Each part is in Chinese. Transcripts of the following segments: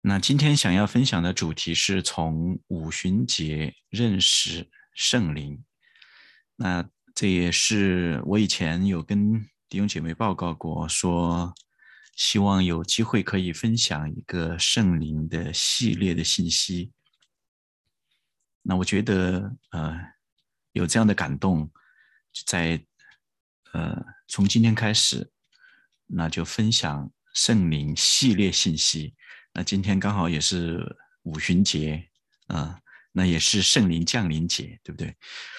那今天想要分享的主题是从五旬节认识圣灵。那这也是我以前有跟弟兄姐妹报告过，说希望有机会可以分享一个圣灵的系列的信息。那我觉得有这样的感动，在从今天开始，那就分享圣灵系列信息。那今天刚好也是五旬节那也是圣灵降临节，对不对？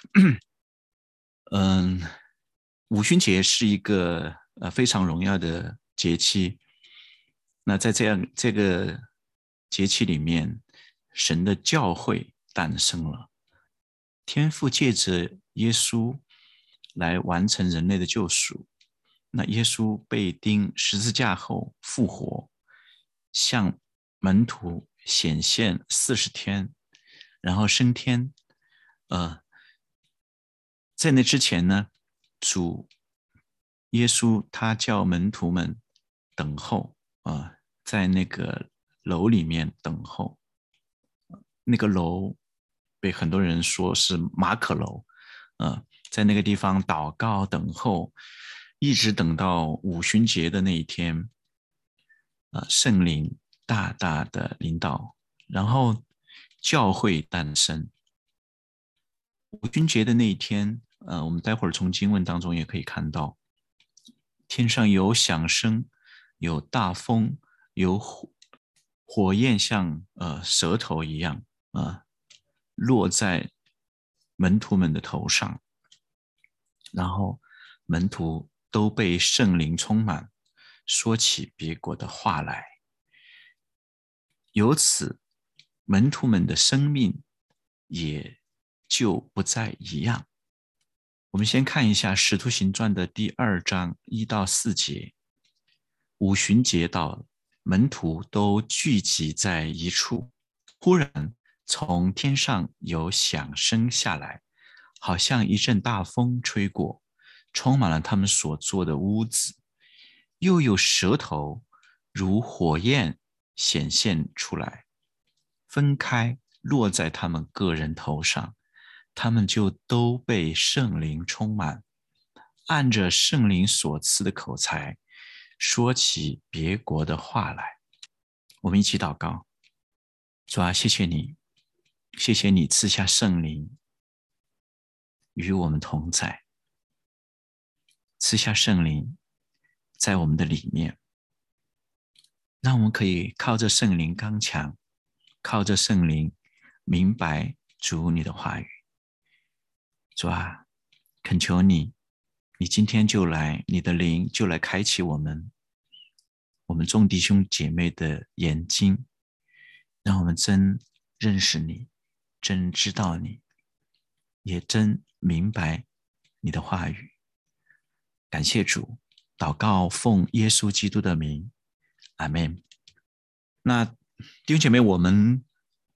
五旬节是一个非常荣耀的节期。那在这个节期里面，神的教会诞生了，天父借着耶稣来完成人类的救赎。那耶稣被钉十字架后复活，向门徒显现40天，然后升天。在那之前呢，主耶稣他叫门徒们等候在那个楼里面等候。那个楼被很多人说是马可楼，在那个地方祷告等候，一直等到五旬节的那一天，圣灵大大的领导，然后教会诞生。五旬节的那一天，我们待会儿从经文当中也可以看到，天上有响声，有大风，有火焰像舌头一样落在门徒们的头上，然后门徒都被圣灵充满，说起别国的话来。由此，门徒们的生命也就不再一样。我们先看一下《使徒行传》的第2章1到4节。五旬节到了，门徒都聚集在一处，忽然从天上有响声下来，好像一阵大风吹过，充满了他们所坐的屋子，又有舌头如火焰显现出来，分开落在他们个人头上，他们就都被圣灵充满，按着圣灵所赐的口才，说起别国的话来。我们一起祷告。主啊，谢谢你，谢谢你赐下圣灵与我们同在，赐下圣灵在我们的里面，让我们可以靠着圣灵刚强，靠着圣灵明白主你的话语。主啊，恳求你今天就来，你的灵就来开启我们众弟兄姐妹的眼睛，让我们真认识你，真知道你，也真明白你的话语。感谢主，祷告奉耶稣基督的名，阿们。那弟兄姐妹，我们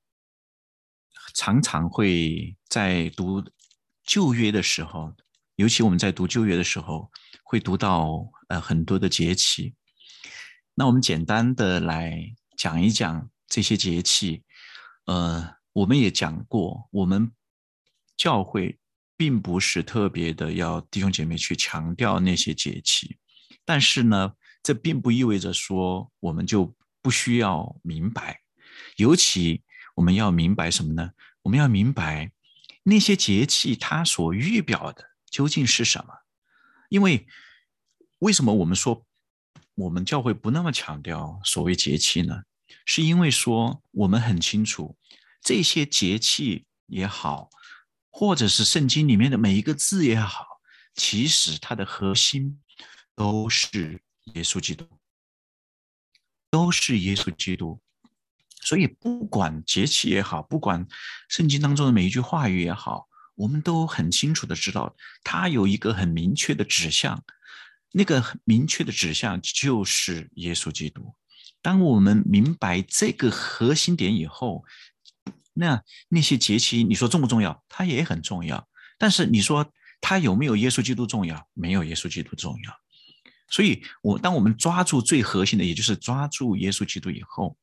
常常会在读旧约的时候，尤其我们在读旧约的时候，会读到很多的节期。那我们简单的来讲一讲这些节气。我们也讲过，我们教会并不是特别的要弟兄姐妹去强调那些节气，但是呢，这并不意味着说我们就不需要明白。尤其我们要明白什么呢？我们要明白那些节气它所预表的究竟是什么。因为为什么我们说我们教会不那么强调所谓节气呢？是因为说我们很清楚，这些节气也好，或者是圣经里面的每一个字也好，其实它的核心都是耶稣基督，都是耶稣基督。所以不管节气也好，不管圣经当中的每一句话语也好，我们都很清楚的知道它有一个很明确的指向，那个很明确的指向就是耶稣基督。当我们明白这个核心点以后，那些节期你说重不重要？它也很重要。但是你说它有没有耶稣基督重要？没有耶稣基督重要。所以当我们抓住最核心的，也就是抓住耶稣基督以后，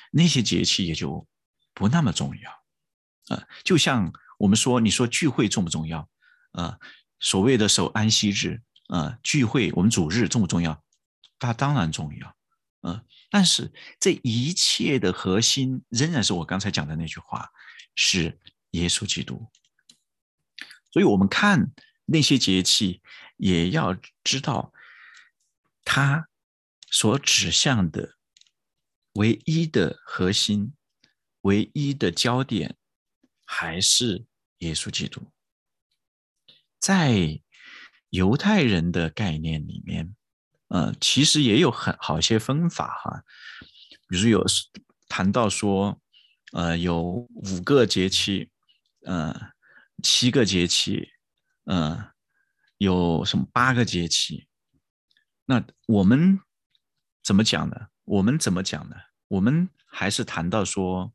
那些节气也就不那么重要。就像我们说，你说聚会重不重要？所谓的守安息日，聚会我们主日重不重要？它当然重要。但是这一切的核心仍然是我刚才讲的那句话，是耶稣基督。所以我们看那些节气，也要知道它所指向的唯一的核心、唯一的焦点还是耶稣基督。在犹太人的概念里面，其实也有好些分法哈，比如有谈到说，有5个节气，7个节气，有什么8个节气。那我们怎么讲呢？我们还是谈到说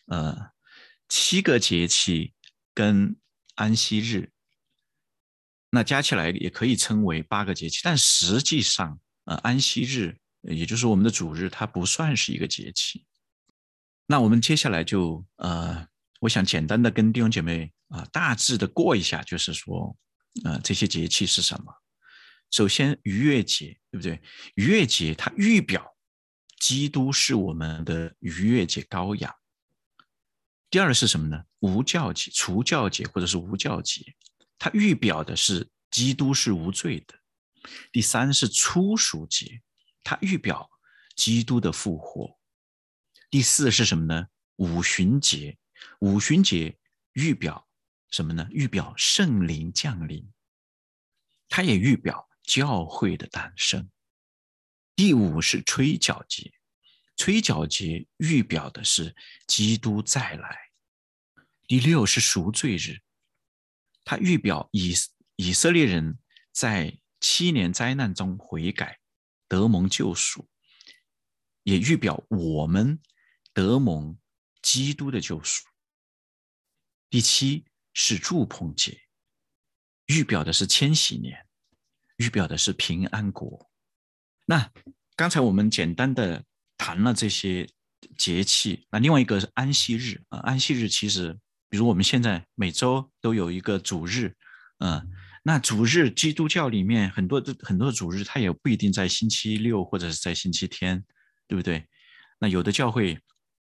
，7个节气跟安息日，那加起来也可以称为8个节气，但实际上安息日，也就是我们的主日，它不算是一个节气。那我们接下来就我想简单的跟弟兄姐妹大致的过一下，就是说这些节气是什么。首先逾越节，对不对？逾越节它预表基督是我们的逾越节羔羊。第二是什么呢？无酵节、除酵节或者是无酵节，它预表的是基督是无罪的。第三是初熟节，它预表基督的复活。第四是什么呢？五旬节，五旬节预表什么呢？预表圣灵降临，它也预表教会的诞生。第5是吹角节，吹角节预表的是基督再来。第6是赎罪日，它预表以色列人在7年灾难中悔改，得蒙救赎，也预表我们得蒙基督的救赎。第7是住棚节，预表的是千禧年，预表的是平安国。那刚才我们简单的谈了这些节气，那另外一个是安息日。安息日其实比如我们现在每周都有一个主日，那主日基督教里面很多的主日它也不一定在星期六或者是在星期天，对不对？那有的教会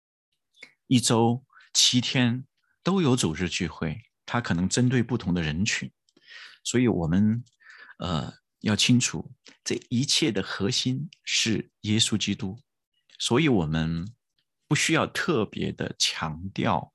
1周7天都有主日聚会，它可能针对不同的人群。所以我们要清楚，这一切的核心是耶稣基督，所以我们不需要特别的强调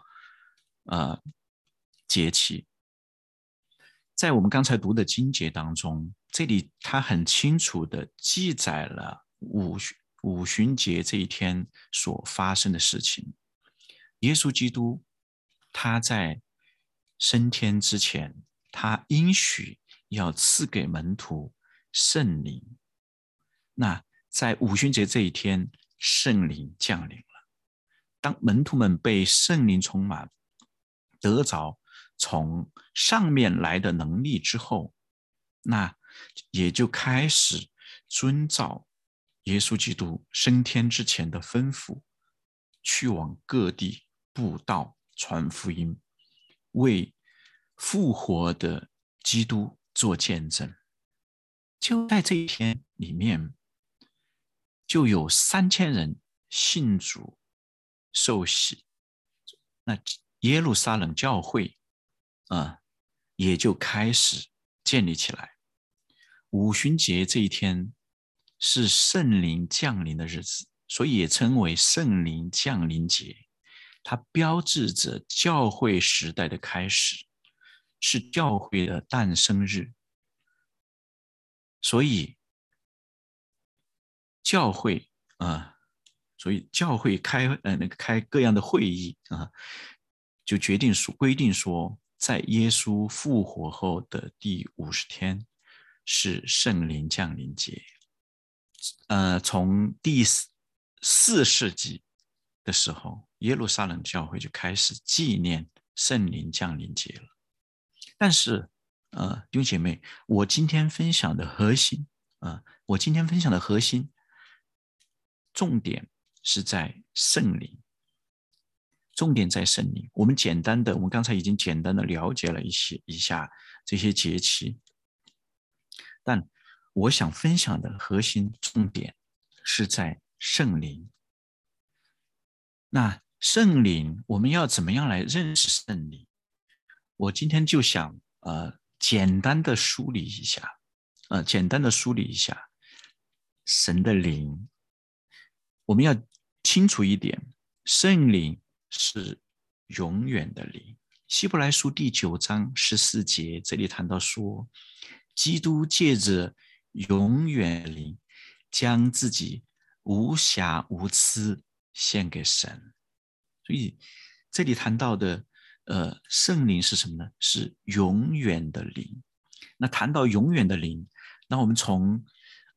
节气。在我们刚才读的经节当中，这里它很清楚的记载了五旬节这一天所发生的事情。耶稣基督他在升天之前，他应许要赐给门徒圣灵。那在五旬节这一天，圣灵降临了。当门徒们被圣灵充满，得着从上面来的能力之后，那也就开始遵照耶稣基督升天之前的吩咐，去往各地布道传福音，为复活的基督做见证。就在这一天里面，就有3000人信主受洗，那耶路撒冷教会也就开始建立起来。五旬节这一天是圣灵降临的日子，所以也称为圣灵降临节。它标志着教会时代的开始，是教会的诞生日。所以教会开各样的会议就规定说，在耶稣复活后的第50天是圣灵降临节。从第4世纪的时候，耶路撒冷教会就开始纪念圣灵降临节了。但是弟兄姐妹，我今天分享的核心重点是在圣灵。 重点在圣灵。我们刚才已经简单的了解了一下这些节期，但我想分享的核心重点是在圣灵。那圣灵，我们要怎么样来认识圣灵？我今天就想简单的梳理一下神的灵。我们要清楚一点，圣灵是永远的灵。希伯来书第9章14节，这里谈到说，基督借着永远灵，将自己无瑕无疵献给神。所以这里谈到的圣灵是什么呢？是永远的灵。那谈到永远的灵，那我们从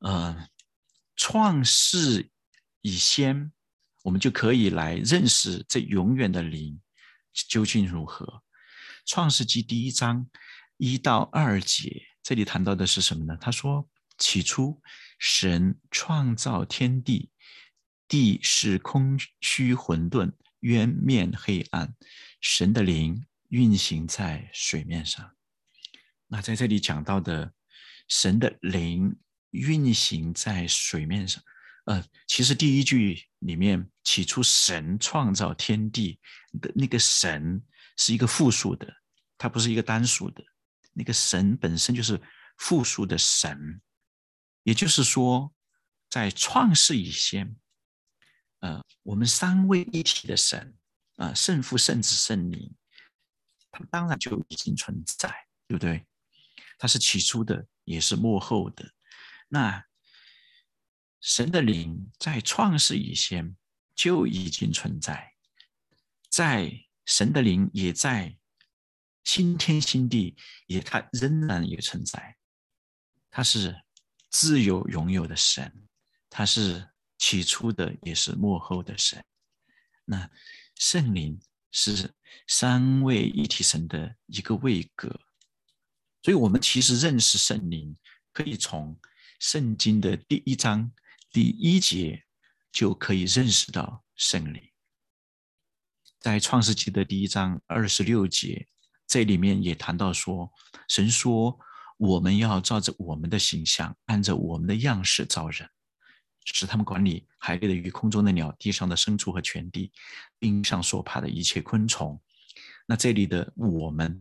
创世以先，我们就可以来认识这永远的灵究竟如何。创世纪第1章1到2节，这里谈到的是什么呢？他说，起初神创造天地，地是空虚混沌，渊面黑暗，神的灵运行在水面上。那在这里讲到的神的灵运行在水面上，其实第一句里面，起初神创造天地的那个神是一个复数的，它不是一个单数的。那个神本身就是复数的神，也就是说，在创世以前，我们三位一体的神，圣父、圣子、圣灵，他们当然就已经存在，对不对？它是起初的，也是末后的。那神的灵在创世以前就已经存在，在神的灵也在新天新地，它仍然也存在。它是自由拥有的神，它是起初的，也是末后的神。那圣灵是三位一体神的一个位格。所以我们其实认识圣灵，可以从圣经的第1章第1节就可以认识到圣灵。在创世纪的第1章26节，这里面也谈到说，神说我们要照着我们的形象，按着我们的样式造人，使他们管理海里的鱼、空中的鸟、地上的牲畜和全地，冰上所爬的一切昆虫。那这里的我们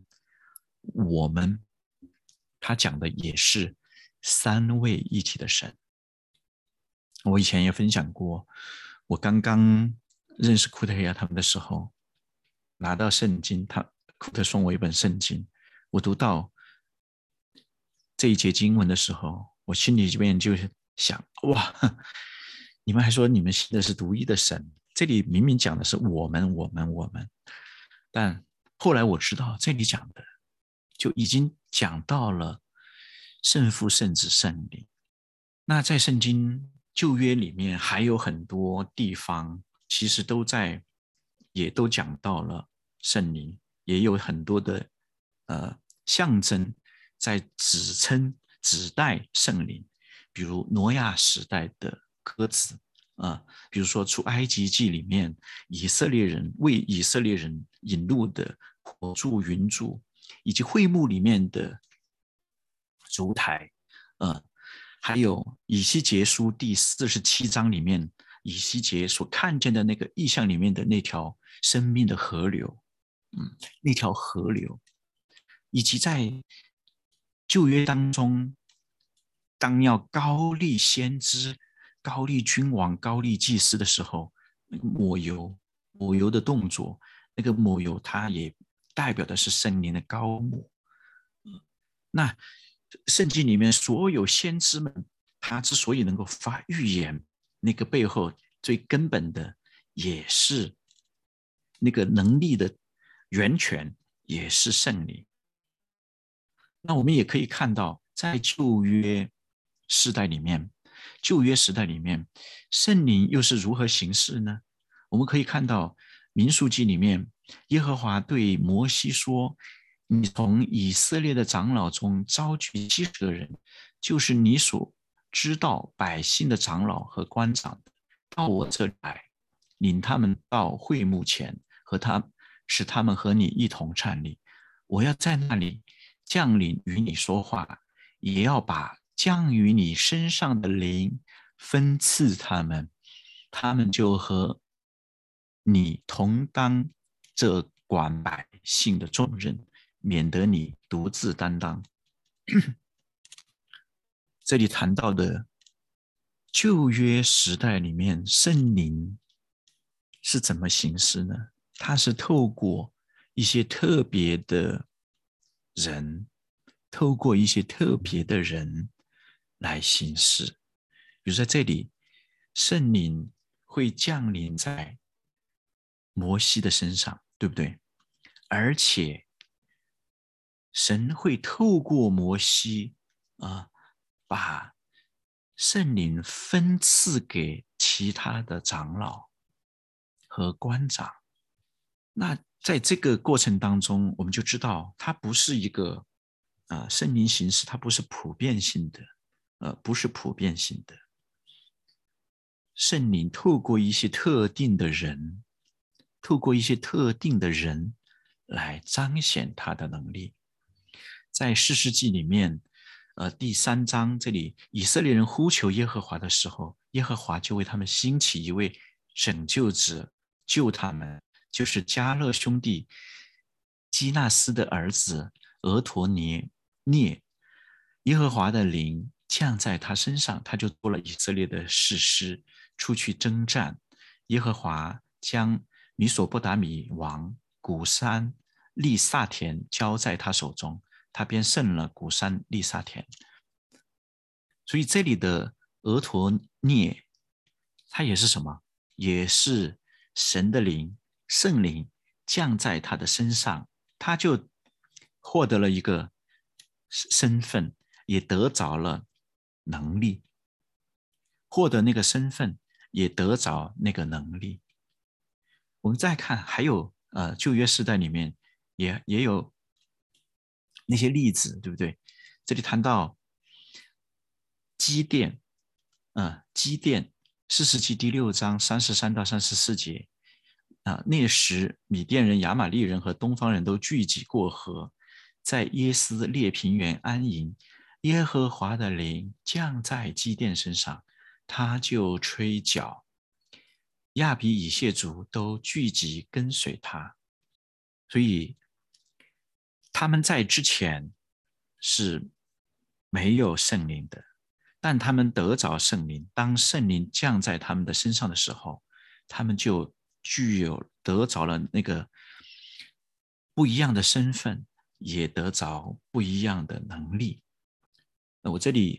他讲的也是三位一体的神。我以前也分享过，我刚刚认识库特亚他们的时候，拿到圣经，库特送我一本圣经，我读到这一节经文的时候，我心里面就想，哇，你们还说你们信的是独一的神，这里明明讲的是我们，但后来我知道这里讲的就已经讲到了圣父、圣子、圣灵。那在圣经旧约里面还有很多地方，其实也都讲到了圣灵，也有很多的象征在指代圣灵，比如挪亚时代的鸽子，比如说出埃及记里面为以色列人引路的火柱、云柱，以及会幕里面的烛台，还有以西结书第47章里面，以西结所看见的那个意象里面的那条生命的河流，那条河流，以及在旧约当中，当要高立先知、高立君王、高立祭司的时候，那个抹油的动作，那个抹油它也代表的是圣灵的膏抹。那圣经里面所有先知们，他之所以能够发预言，那个背后最根本的也是那个能力的源泉，也是圣灵。那我们也可以看到，在旧约时代里面，圣灵又是如何行事呢？我们可以看到民数记里面，耶和华对摩西说，你从以色列的长老中召集70个人，就是你所知道百姓的长老和官长，到我这里来，领他们到会幕前， 使他们和你一同站立。我要在那里降临与你说话，也要把降于你身上的灵分赐他们，他们就和你同当这管百姓的重任，免得你独自担当。这里谈到的旧约时代里面，圣灵是怎么行事呢？它是透过一些特别的人，来行事。比如在这里，圣灵会降临在摩西的身上，对不对？而且神会透过摩西把圣灵分赐给其他的长老和官长。那在这个过程当中，我们就知道它不是一个圣灵形式，它不是普遍性的，圣灵透过一些特定的人来彰显他的能力。在士师记里面第3章这里，以色列人呼求耶和华的时候，耶和华就为他们兴起一位拯救者，救他们，就是迦勒兄弟基纳斯的儿子俄陀涅。耶和华的灵降在他身上，他就做了以色列的士师，出去征战。耶和华将米索不达米王古珊利萨田交在他手中，他便胜了古珊利萨田。所以这里的俄陀涅，他也是什么？也是神的灵，圣灵降在他的身上，他就获得了一个身份，也得着了能力。获得那个身份，也得着那个能力。我们再看，还有旧约时代里面也有那些例子，对不对？这里谈到基甸，士师记第6章33到34节，那时米甸人、亚玛力人和东方人都聚集过河，在耶斯列平原安营。耶和华的灵降在基甸身上，他就吹角，亚比以谢族都聚集跟随他。所以他们在之前是没有圣灵的，但他们得着圣灵，当圣灵降在他们的身上的时候，他们就得着了那个不一样的身份，也得着不一样的能力。我这里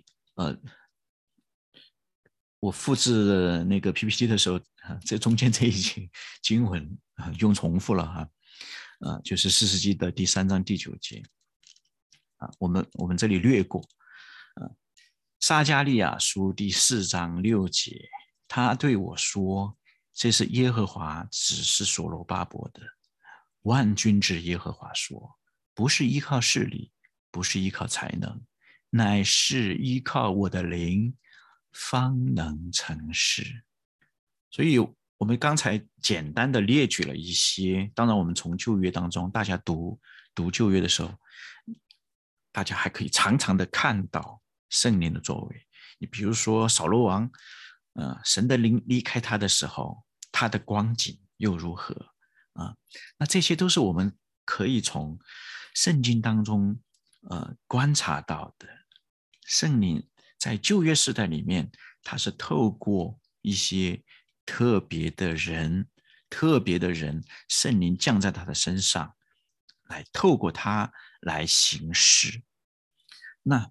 我复制那个 PPT 的时候，这中间这一节经文用重复了就是士师记的第3章第9节我们这里略过撒迦利亚书第4章6节，他对我说：“这是耶和华指示所罗巴伯的。万军之耶和华说，不是依靠势力，不是依靠才能，乃是依靠我的灵，方能成事。”所以我们刚才简单的列举了一些，当然我们从旧约当中，大家读旧约的时候，大家还可以常常的看到圣灵的作为。你比如说扫罗王神的灵离开他的时候，他的光景又如何那这些都是我们可以从圣经当中观察到的。圣灵在旧约时代里面，他是透过一些特别的人，圣灵降在他的身上，来透过他来行事。那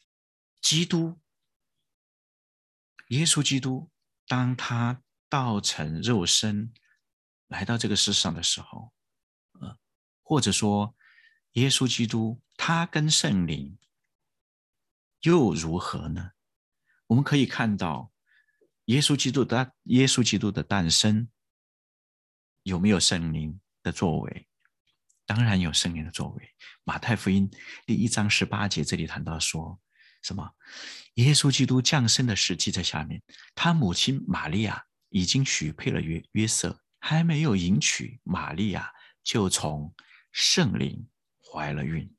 耶稣基督，当他道成肉身来到这个世上的时候，或者说耶稣基督他跟圣灵又如何呢？我们可以看到耶稣基督的诞生有没有圣灵的作为？当然有圣灵的作为。马太福音第1章18节这里谈到说什么？耶稣基督降生的时期在下面，他母亲玛利亚已经许配了约瑟， 还没有迎娶玛利亚，就从圣灵怀了孕。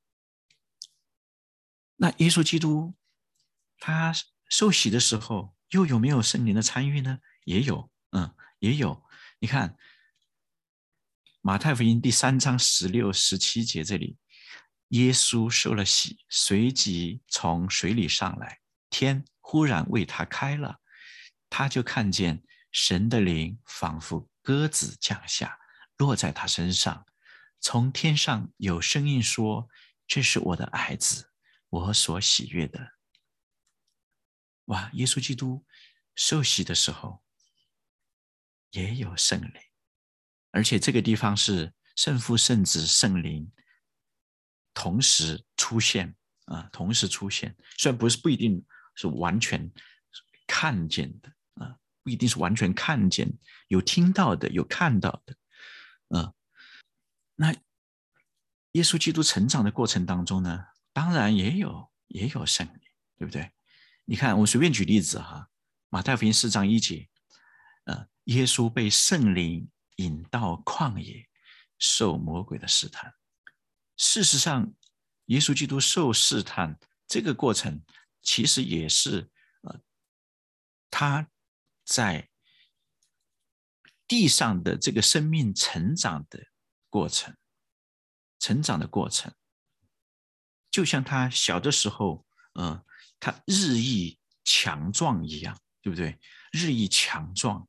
那耶稣基督他受洗的时候，又有没有圣灵的参与呢？也有，也有。你看马太福音第3章16、17节这里，耶稣受了洗，随即从水里上来，天忽然为他开了，他就看见神的灵仿佛鸽子降下，落在他身上。从天上有声音说：“这是我的爱子，我所喜悦的。”哇，耶稣基督受洗的时候也有圣灵，而且这个地方是圣父、圣子、圣灵同时出现同时出现，虽然不一定是完全看见的不一定是完全看见，有听到的，有看到的那耶稣基督成长的过程当中呢，当然也有圣灵，对不对？你看，我随便举例子哈，马太福音4章1节，耶稣被圣灵引到旷野，受魔鬼的试探。事实上，耶稣基督受试探这个过程，其实也是他在地上的这个生命成长的过程，就像他小的时候，他日益强壮一样，对不对？日益强壮。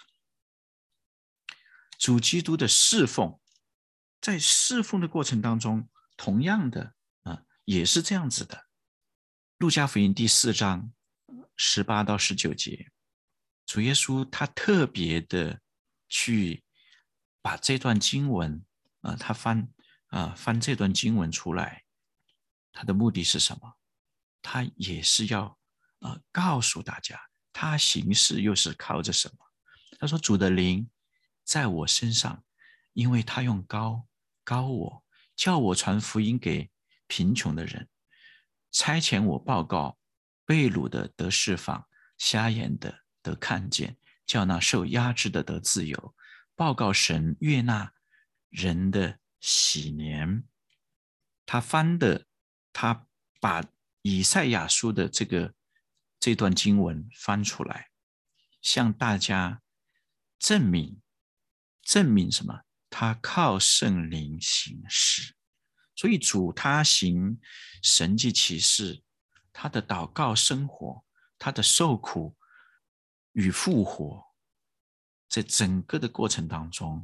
主基督的侍奉，在侍奉的过程当中，同样的也是这样子的。路加福音第4章18到19节，主耶稣他特别的去把这段经文他翻这段经文出来，他的目的是什么？他也是要告诉大家，他行事又是靠着什么？他说：“主的灵在我身上，因为他用膏我，叫我传福音给贫穷的人，差遣我报告被掳的得释放，瞎眼的得看见，叫那受压制的得自由，报告神悦纳人的喜年。”他把以赛亚书的这段经文翻出来，向大家证明什么？他靠圣灵行事。所以主他行神迹奇事，他的祷告生活，他的受苦与复活，在整个的过程当中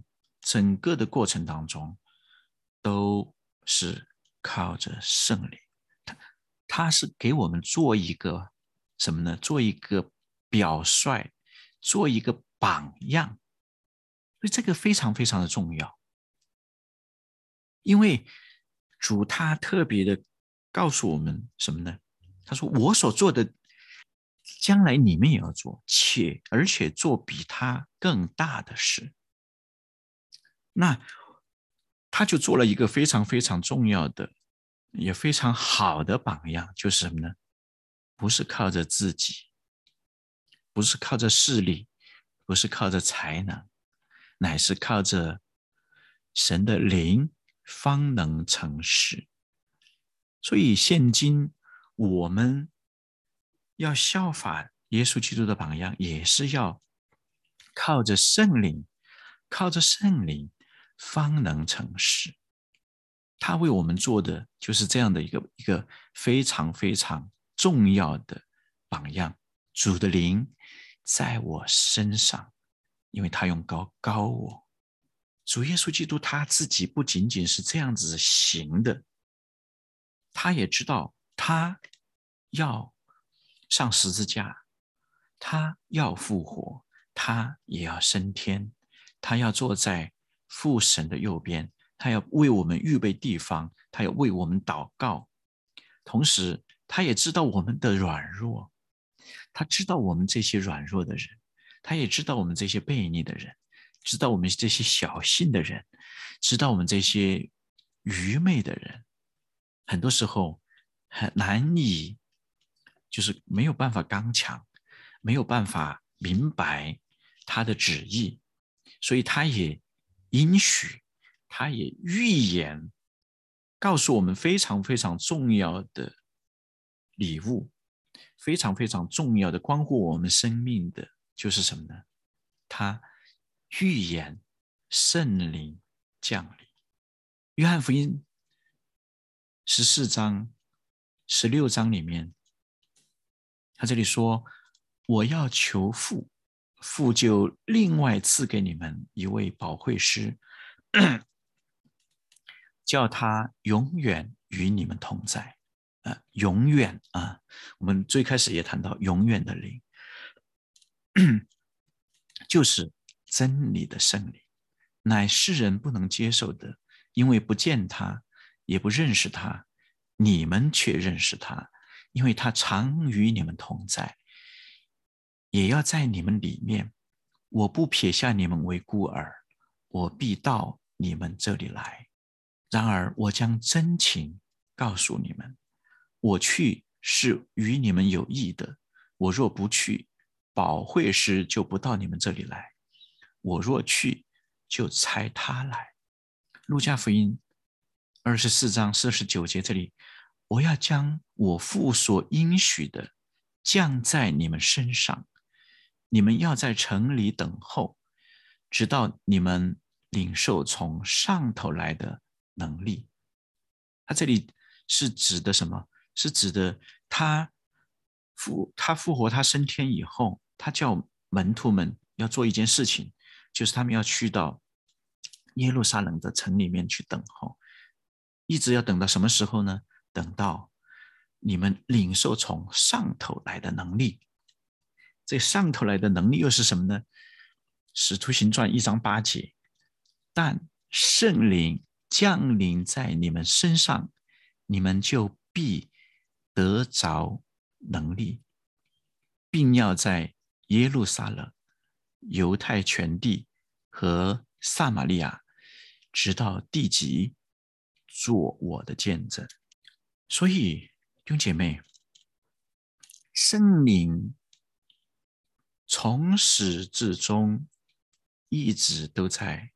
都是靠着圣灵。他是给我们做一个什么呢？做一个表率，做一个榜样。所以这个非常非常的重要，因为主他特别的告诉我们什么呢？他说：“我所做的，将来你们也要做，而且做比他更大的事。”那他就做了一个非常非常重要的，也非常好的榜样，就是什么呢？不是靠着自己，不是靠着势力，不是靠着才能，乃是靠着神的灵方能成事。所以现今我们要效法耶稣基督的榜样，也是要靠着圣灵方能成事。他为我们做的就是这样的一个非常非常重要的榜样。主的灵在我身上，因为他用膏我。主耶稣基督他自己不仅仅是这样子行的，他也知道他要上十字架，他要复活，他也要升天，他要坐在父神的右边，他要为我们预备地方，他要为我们祷告。同时他也知道我们的软弱，他知道我们这些软弱的人，他也知道我们这些悖逆的人，知道我们这些小信的人，知道我们这些愚昧的人，很多时候很难以，就是没有办法刚强，没有办法明白他的旨意， 所以他也应许，他也预言，告诉我们非常非常重要的礼物，非常非常重要的关乎我们生命的，就是什么呢？他预言圣灵降临。约翰福音14章、16章里面，他这里说：“我要求父，父就另外赐给你们一位保惠师，叫他永远与你们同在。”永远啊，我们最开始也谈到永远的灵，就是真理的圣灵，乃世人不能接受的，因为不见他，也不认识他。你们却认识他，因为他常与你们同在，也要在你们里面。我不撇下你们为孤儿，我必到你们这里来。然而我将真情告诉你们，我去是与你们有益的，我若不去，保惠师就不到你们这里来，我若去，就差他来。路加福音24章49节这里，我要将我父所应许的降在你们身上，你们要在城里等候，直到你们领受从上头来的能力。他这里是指的什么？是指的他复活，他升天以后，他叫门徒们要做一件事情，就是他们要去到耶路撒冷的城里面去等候，一直要等到什么时候呢？等到你们领受从上头来的能力。这上头来的能力又是什么呢？使徒行传1章8节，但圣灵降临在你们身上，你们就必得着能力，并要在耶路撒冷、犹太全地和撒玛利亚，直到地极，做我的见证。所以弟兄姐妹，圣灵从始至终一直都在，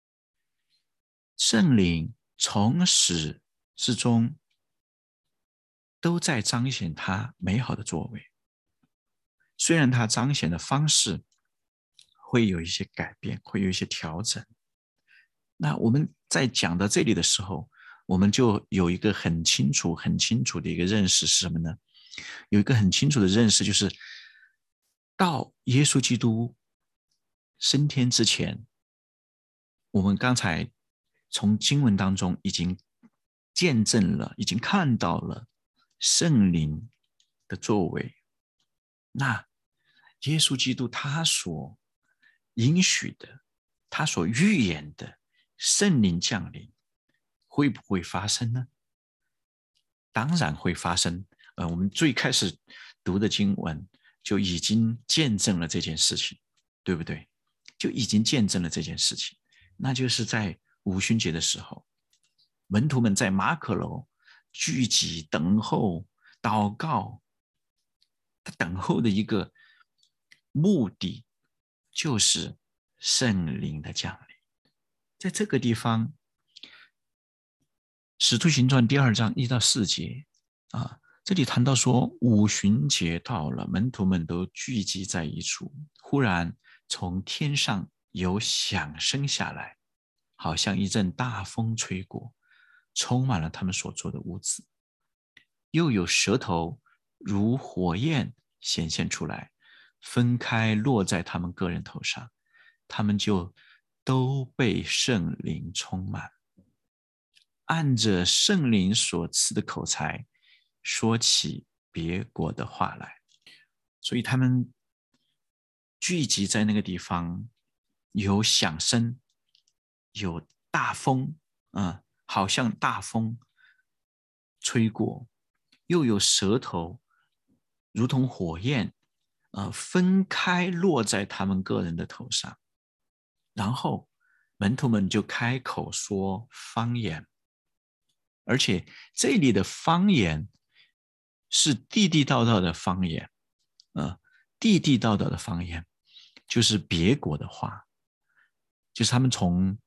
圣灵从始至终都在彰显他美好的作为。虽然他彰显的方式会有一些改变，会有一些调整。那我们在讲到这里的时候，我们就有一个很清楚的一个认识是什么呢？有一个很清楚的认识，就是到耶稣基督升天之前，我们刚才从经文当中已经见证了，已经看到了圣灵的作为。那耶稣基督他所应许的，他所预言的圣灵降临会不会发生呢？当然会发生。我们最开始读的经文就已经见证了这件事情，对不对？就已经见证了这件事情，那就是在五旬节的时候，门徒们在马可楼聚集等候祷告，他等候的一个目的就是圣灵的降临。在这个地方，使徒行传2章1到4节这里谈到说，五旬节到了，门徒们都聚集在一处，忽然从天上有响声下来，好像一阵大风吹过，充满了他们所坐的屋子，又有舌头如火焰显现出来，分开落在他们个人头上，他们就都被圣灵充满，按着圣灵所赐的口才说起别国的话来。所以他们聚集在那个地方，有响声，有大风好像大风吹过，又有舌头如同火焰分开落在他们个人的头上，然后门徒们就开口说方言，而且这里的方言是地地道道的方言地地道道的方言，就是别国的话。 就是他们从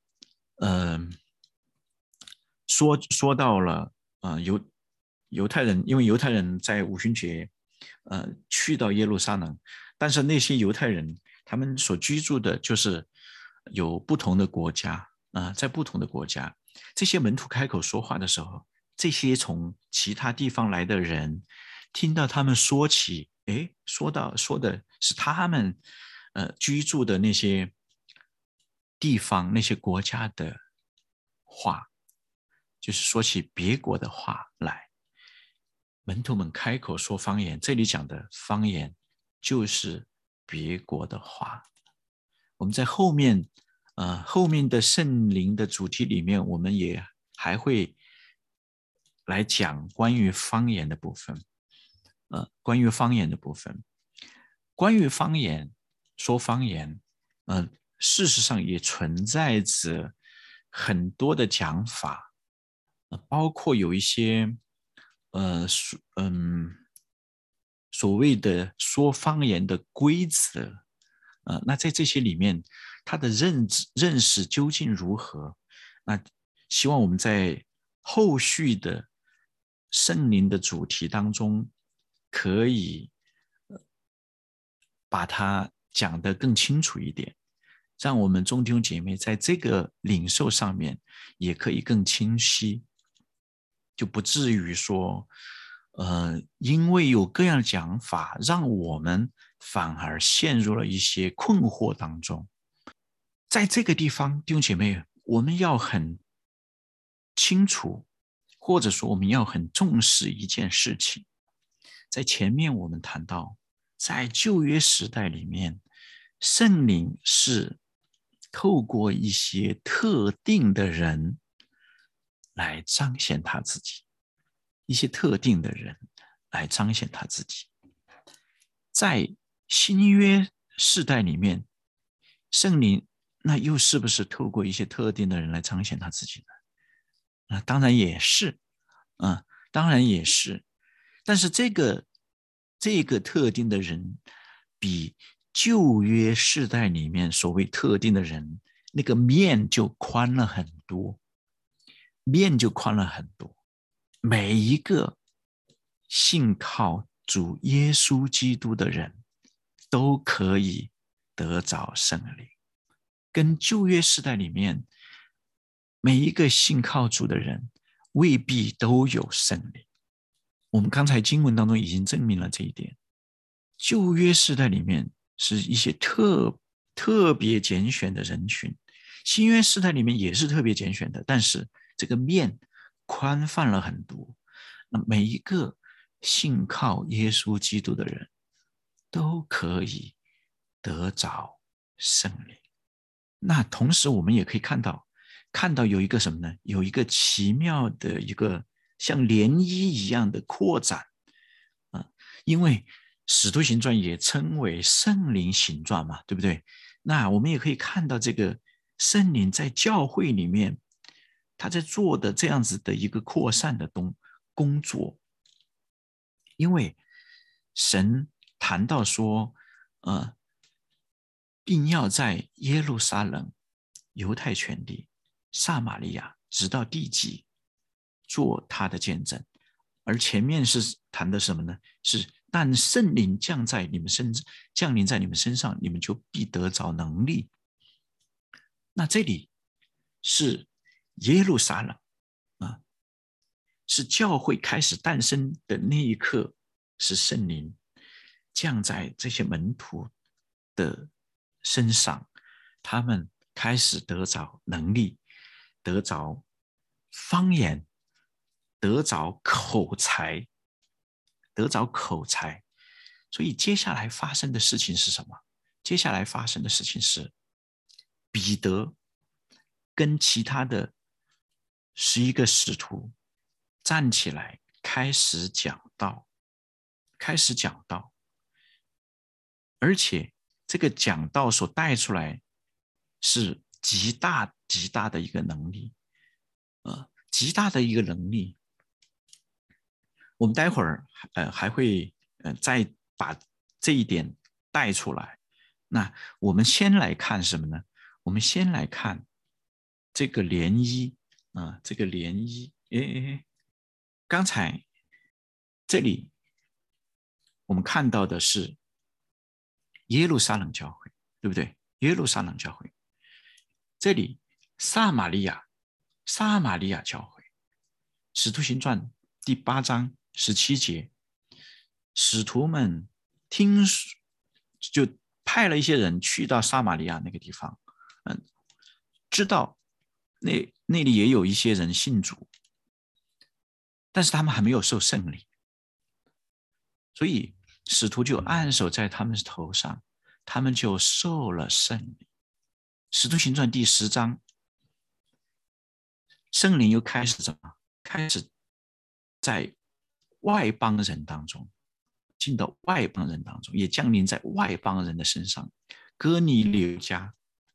说到了犹太人，因为犹太人在五旬节去到耶路撒冷，但是那些犹太人他们所居住的就是有不同的国家在不同的国家，这些门徒开口说话的时候，这些从其他地方来的人听到他们说起，说的是他们居住的那些地方、那些国家的话，就是说起别国的话来。门徒们开口说方言，这里讲的方言就是别国的话。我们在后面的圣灵的主题里面，我们也还会来讲关于方言的部分。关于方言的部分，关于方言说方言，事实上也存在着很多的讲法，包括有一些所谓的说方言的规则，那在这些里面，他的认识究竟如何？那希望我们在后续的圣灵的主题当中，可以把它讲得更清楚一点，让我们众弟兄姐妹在这个领受上面也可以更清晰，就不至于说，因为有各样的讲法，让我们反而陷入了一些困惑当中。在这个地方，弟兄姐妹，我们要很清楚，或者说我们要很重视一件事情。在前面我们谈到，在旧约时代里面，圣灵是透过一些特定的人来彰显他自己，一些特定的人来彰显他自己。在新约世代里面，圣灵那又是不是透过一些特定的人来彰显他自己呢？当然也是，当然也是。但是这个特定的人，比旧约世代里面所谓特定的人，那个面就宽了很多，面就宽了很多。每一个信靠主耶稣基督的人，都可以得着圣灵。跟旧约时代里面，每一个信靠主的人未必都有圣灵。我们刚才经文当中已经证明了这一点。旧约时代里面是一些特别拣选的人群，新约时代里面也是特别拣选的，但是这个面宽泛了很多。那每一个信靠耶稣基督的人都可以得着圣灵。那同时我们也可以看到有一个什么呢？有一个奇妙的一个像涟漪一样的扩展因为使徒行传也称为圣灵行传嘛，对不对？那我们也可以看到这个圣灵在教会里面他在做的这样子的一个扩散的工作。因为神谈到说并要在耶路撒冷、犹太全地、撒玛利亚直到地极做他的见证。而前面是谈的什么呢？是但圣灵降临在你们身上，你们就必得着能力。那这里是耶路撒冷是教会开始诞生的那一刻，是圣灵降在这些门徒的身上，他们开始得着能力，得着方言，得着口才，所以接下来发生的事情是什么？接下来发生的事情是彼得跟其他的11个使徒站起来开始讲道，而且这个讲道所带出来是极大的一个能力，极大的一个能力。我们待会儿还会再把这一点带出来。那我们先来看什么呢？ 我们先来看这个涟漪啊，这个涟漪，刚才这里我们看到的是耶路撒冷教会，对不对？耶路撒冷教会，这里撒玛利亚教会，使徒行传第8章17节，使徒们就派了一些人去到撒玛利亚那个地方，知道那里也有一些人信主，但是他们还没有受圣灵，所以使徒就按手在他们头上，他们就受了圣灵。使徒行传第10章，圣灵又开始在外邦人当中，进到外邦人当中，也降临在外邦人的身上。哥尼流家，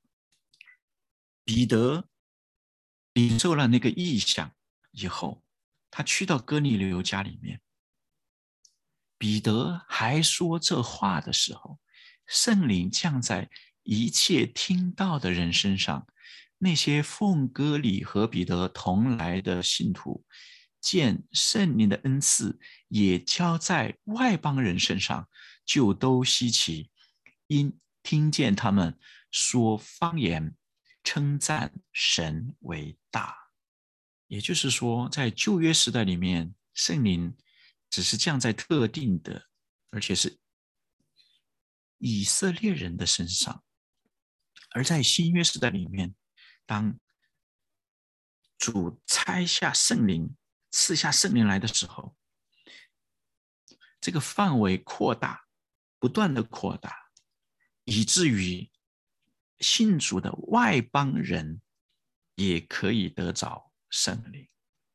彼得领受了那个异象以后，他去到哥尼流家里面，彼得还说这话的时候，圣灵降在一切听到的人身上。那些奉割礼和彼得同来的信徒，见圣灵的恩赐也交在外邦人身上，就都稀奇，因听见他们说方言，称赞神为大。也就是说，在旧约时代里面，圣灵只是降在特定的，而且是以色列人的身上；而在新约时代里面，当主赐下圣灵来的时候，这个范围扩大，不断的扩大，以至于信主的外邦人也可以得着圣灵，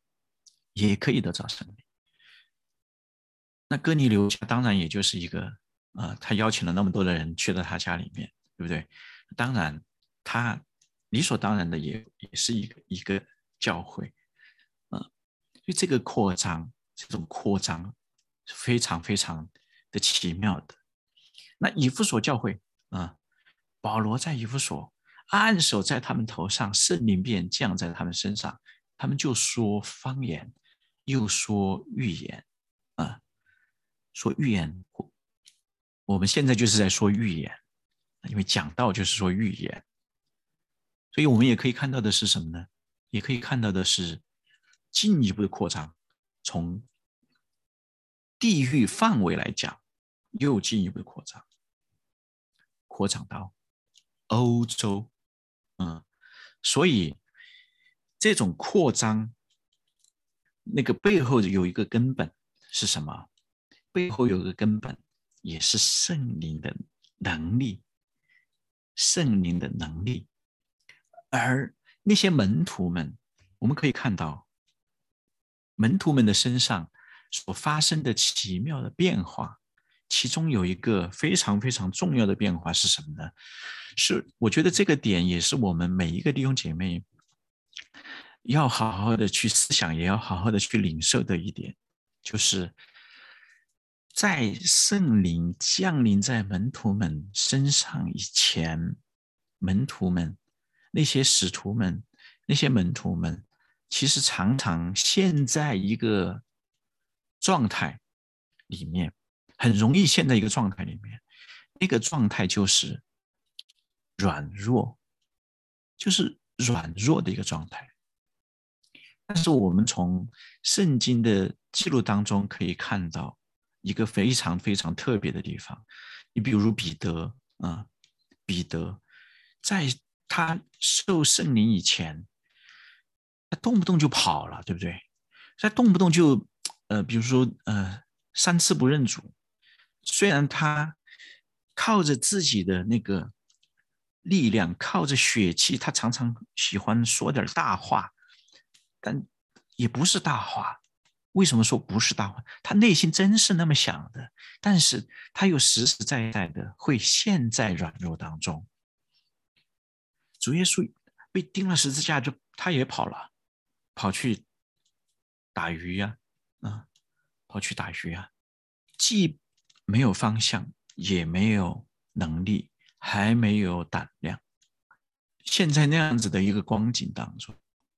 那哥尼流家当然也就是一个他邀请了那么多的人去到他家里面，对不对？当然他理所当然的也是一个教会，所以这种扩张是非常非常的奇妙的。那以弗所教会保罗在以弗所按手在他们头上，圣灵便降在他们身上，他们就说方言，又说预言说预言，我们现在就是在说预言，因为讲道就是说预言，所以我们也可以看到的是什么呢？也可以看到的是进一步的扩张，从地域范围来讲，又进一步的扩张到欧洲，所以这种扩张，那个背后有一个根本是什么？背后有一个根本，也是圣灵的能力，而那些门徒们，我们可以看到门徒们的身上所发生的奇妙的变化，其中有一个非常非常重要的变化是什么呢？是我觉得这个点也是我们每一个弟兄姐妹要好好的去思想，也要好好的去领受的一点，就是在圣灵降临在门徒们身上以前，门徒们那些使徒们那些门徒们其实常常陷在一个状态里面，很容易陷在一个状态里面，那个状态就是软弱的一个状态。但是我们从圣经的记录当中可以看到一个非常非常特别的地方，你比如彼得在他受圣灵以前，他动不动就跑了，对不对？他动不动就比如说3次不认主，虽然他靠着自己的那个力量，靠着血气，他常常喜欢说点大话，但也不是大话。为什么说不是大话？他内心真是那么想的，但是他又实实在在的会陷在软弱当中。主耶稣被钉了十字架，他也跑了，跑去打鱼呀，跑去打鱼啊，既没有方向，也没有能力，还没有胆量。 陷在那样子的一个光景当中。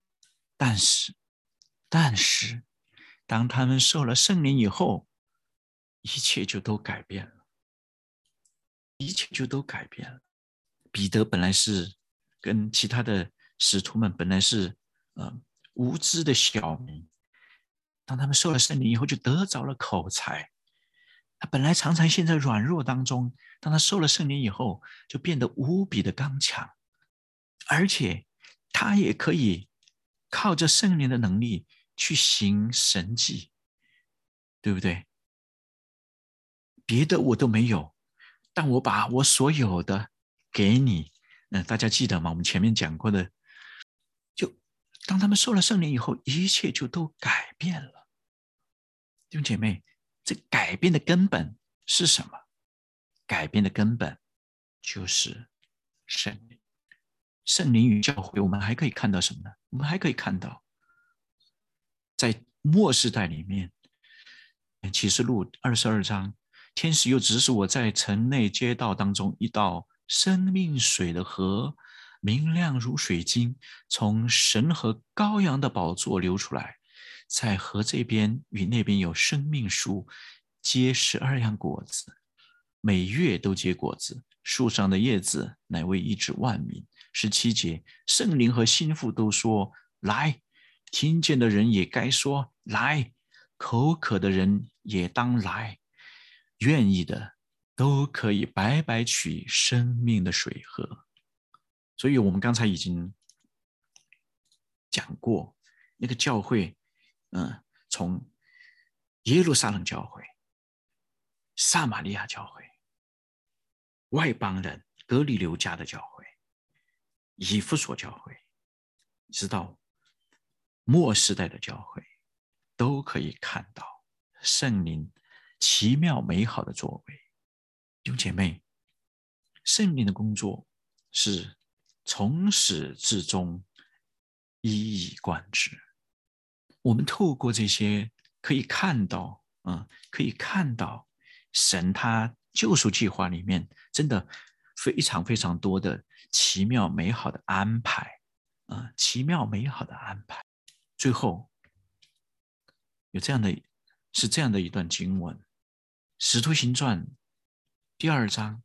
但是，当他们受了圣灵以后，一切就都改变了，一切就都改变了。彼得本来是跟其他的使徒们本来是无知的小民，当他们受了圣灵以后，就得着了口才。他本来常常陷在软弱当中，当他受了圣灵以后，就变得无比的刚强，而且他也可以靠着圣灵的能力去行神迹，对不对？别的我都没有，但我把我所有的给你。大家记得吗？我们前面讲过的，就当他们受了圣灵以后，一切就都改变了。弟兄姐妹，这改变的根本是什么？改变的根本就是圣灵。圣灵与教会，我们还可以看到什么呢？我们还可以看到，在末世代里面，启示录22章，天使又指使我在城内街道当中一道生命水的河，明亮如水晶，从神和羔羊的宝座流出来，在河这边与那边有生命树，结12样果子，每月都结果子，树上的叶子乃为医治万民。17节，圣灵和心腹都说来，听见的人也该说来，口渴的人也当来，愿意的都可以白白取生命的水喝。所以我们刚才已经讲过，那个教会，从耶路撒冷教会、撒玛利亚教会、外邦人格里流家的教会、以弗所教会，直到末世代的教会，都可以看到圣灵奇妙美好的作为。弟兄姐妹，圣灵的工作是从始至终一以贯之。我们透过这些可以看到，可以看到神他救赎计划里面真的非常非常多的奇妙美好的安排，奇妙美好的安排。最后有这样的一段经文，《使徒行传》第2章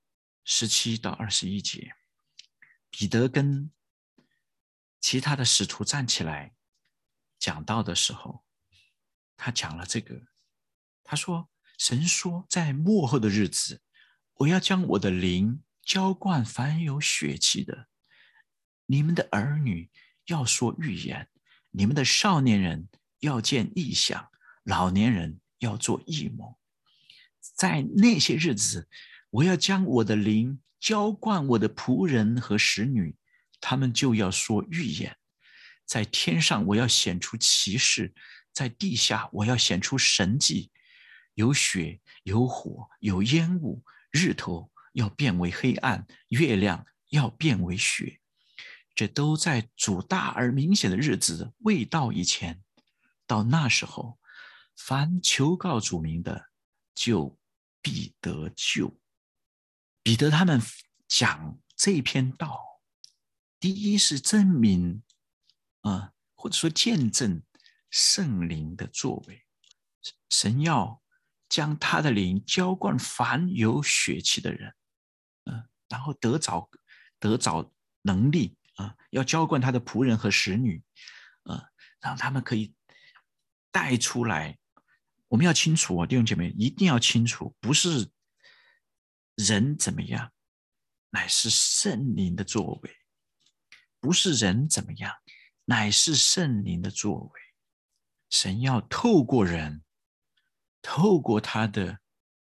17到21节，彼得跟其他的使徒站起来讲道的时候，他讲了这个，他说：“神说，在末后的日子，我要将我的灵浇灌凡有血气的，你们的儿女要说预言，你们的少年人要见异象，老年人要做异梦。在那些日子，我要将我的灵浇灌我的仆人和使女，他们就要说预言。在天上我要显出奇事，在地下我要显出神迹，有血，有火，有烟雾，日头要变为黑暗，月亮要变为血。这都在主大而明显的日子未到以前。到那时候，凡求告主名的，就必得救。”彼得他们讲这篇道，第一是证明或者说见证圣灵的作为。神要将他的灵浇灌凡有血气的人，然后得着能力，要浇灌他的仆人和使女，让他们可以带出来。我们要清楚，弟兄姐妹一定要清楚，不是人怎么样，乃是圣灵的作为。不是人怎么样，乃是圣灵的作为。神要透过人，透过他的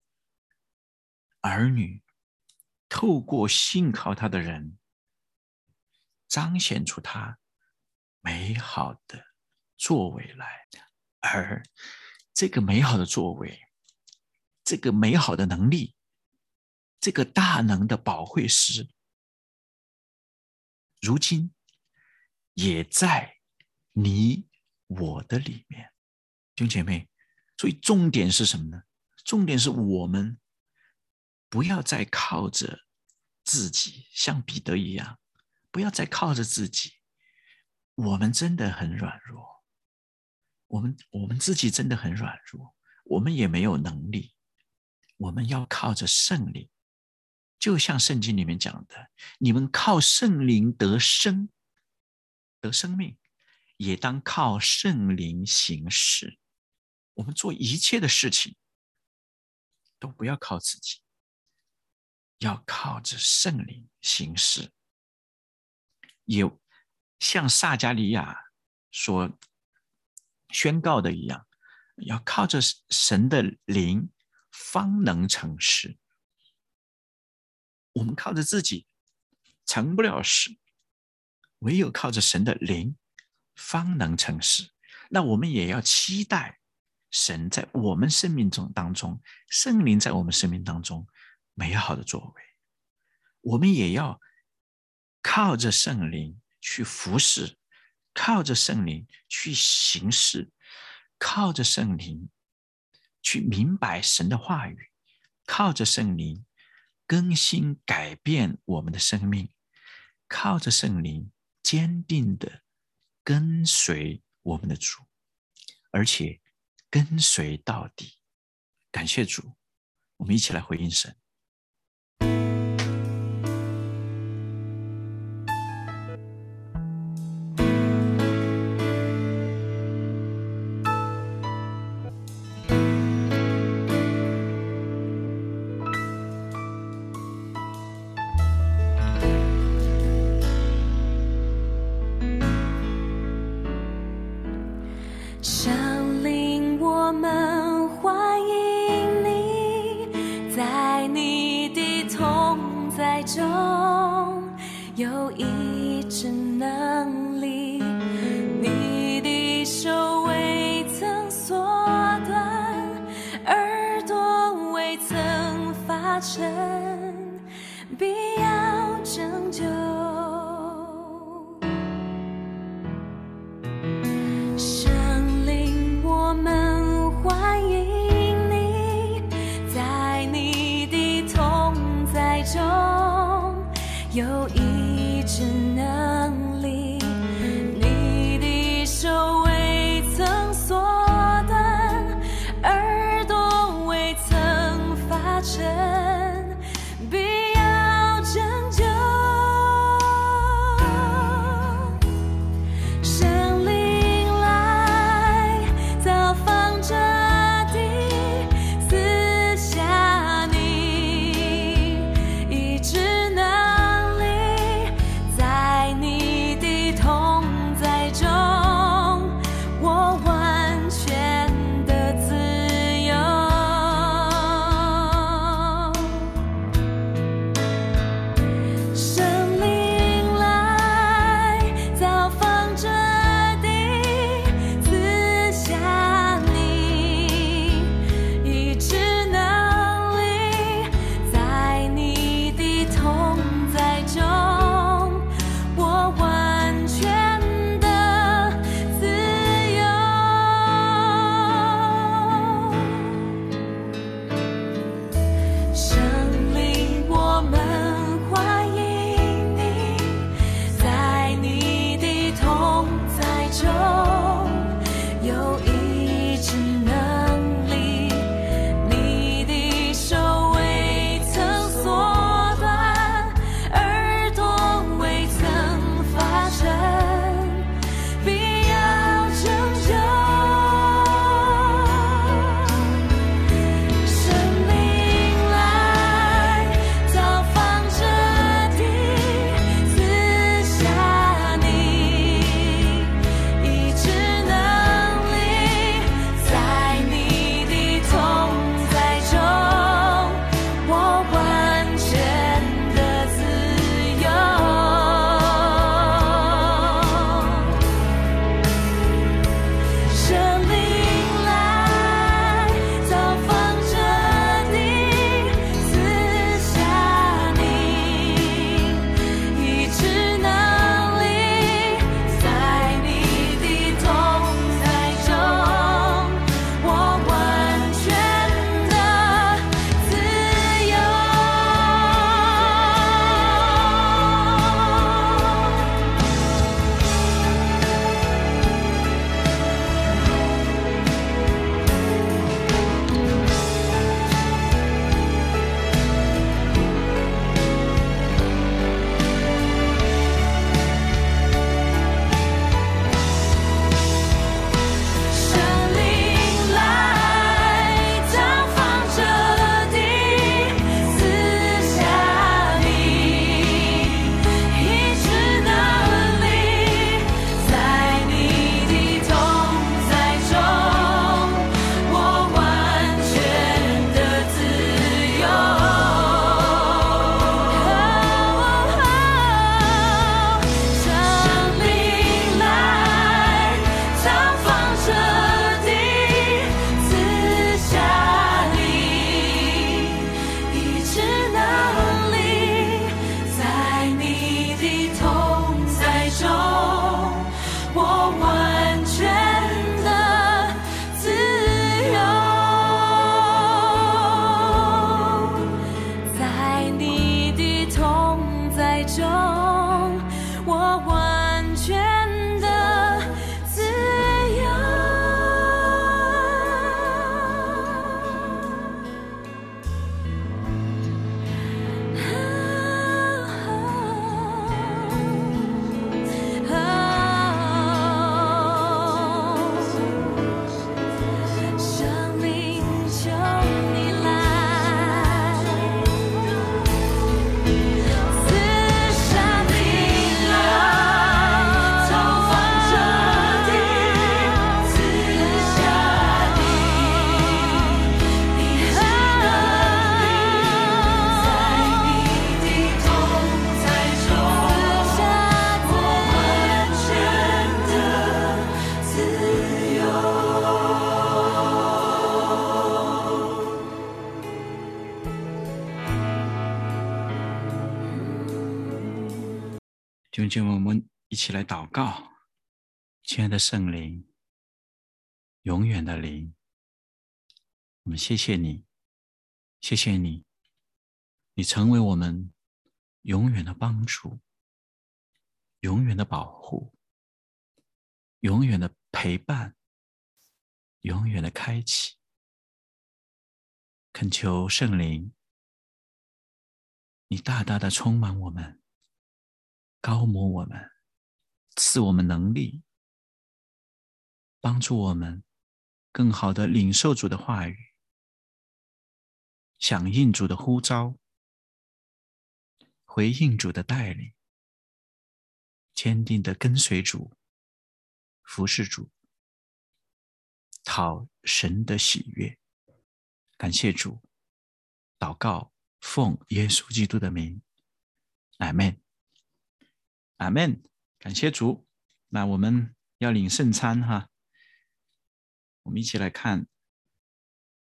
儿女，透过信靠他的人，彰显出他美好的作为来。而这个美好的作为，这个美好的能力，这个大能的保惠师，如今也在你我的里面。弟兄姐妹，所以重点是什么呢？重点是我们不要再靠着自己，像彼得一样， 不要再靠着自己。我们真的很软弱，我们自己真的很软弱，我们也没有能力。我们要靠着圣灵，就像圣经里面讲的，你们靠圣灵得生命，也当靠圣灵行事。我们做一切的事情都不要靠自己，要靠着圣灵行事。也像撒迦利亚所宣告的一样，要靠着神的灵方能成事。我们靠着自己成不了事，唯有靠着神的灵方能成事。那我们也要期待神在我们生命当中，圣灵在我们生命当中美好的作为。我们也要靠着圣灵去服侍，靠着圣灵去行事，靠着圣灵去明白神的话语，靠着圣灵更新改变我们的生命，靠着圣灵坚定的跟随我们的主，而且跟随到底。感谢主，我们一起来回应神。 圣灵，我们欢迎你，在你的同在中有医治能力，你的手未曾缩短，耳朵未曾发沉，必要拯救。有医治能力，你的手未曾缩短，耳朵未曾发沉，必要拯救。 弟兄姐妹，我们一起来祷告。亲爱的圣灵，永远的灵，我们谢谢你，谢谢你，你成为我们永远的帮助，永远的保护，永远的陪伴，永远的开启。恳求圣灵，你大大的充满我们，高摩我们，赐我们能力，帮助我们更好的领受主的话语，响应主的呼召，回应主的带领，坚定的跟随主，服侍主，讨神的喜悦。感谢主，祷告奉耶稣基督的名，阿们，阿们。感谢主。那我们要领圣餐哈，我们一起来看